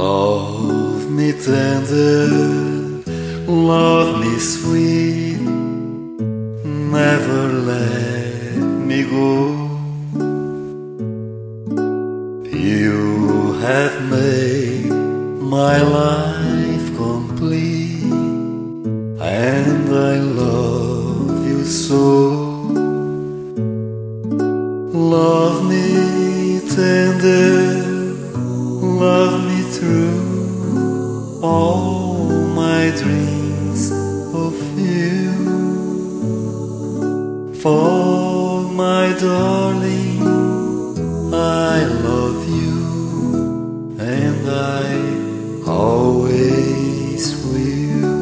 Love me tender, love me sweet, never let me go. You have made my life complete, and I love you so. Love me tender, love me through all my dreams of you. For my darling, I love you, and I always will.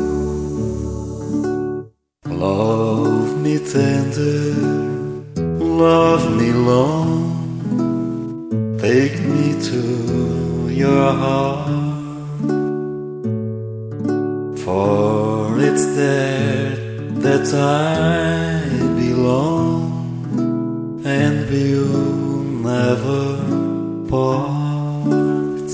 Love me tender, love me long, take me to your heart, for it's there that I belong, and we'll never part.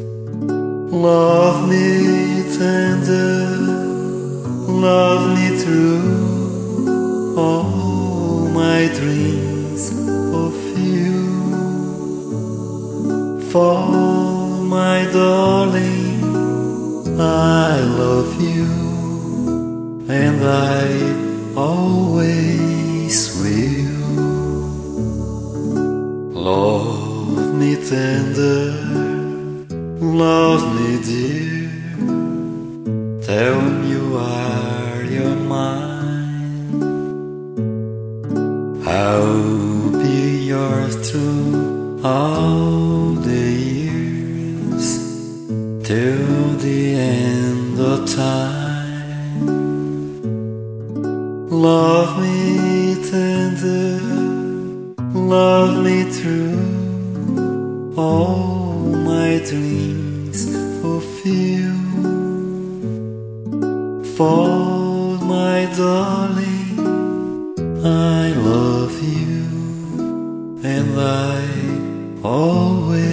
Love me tender, love me through all my dreams of you. For my darling, I love you, and I always will. Love me tender, love me dear, tell me you are your mine. I'll be yours through all the years, till the end of time. Love me tender, love me through all my dreams fulfill. For my darling, I love you, and I always